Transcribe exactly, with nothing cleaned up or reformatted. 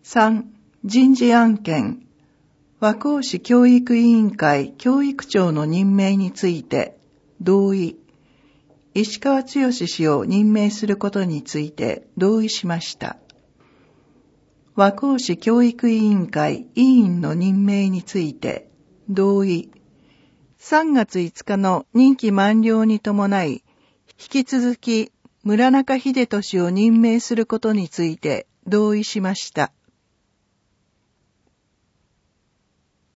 さん、人事案件、和光市教育委員会教育長の任命について同意。石川剛氏を任命することについて同意しました。和光市教育委員会委員の任命について同意。さんがついつかの任期満了に伴い、引き続き村中秀俊を任命することについて同意しました。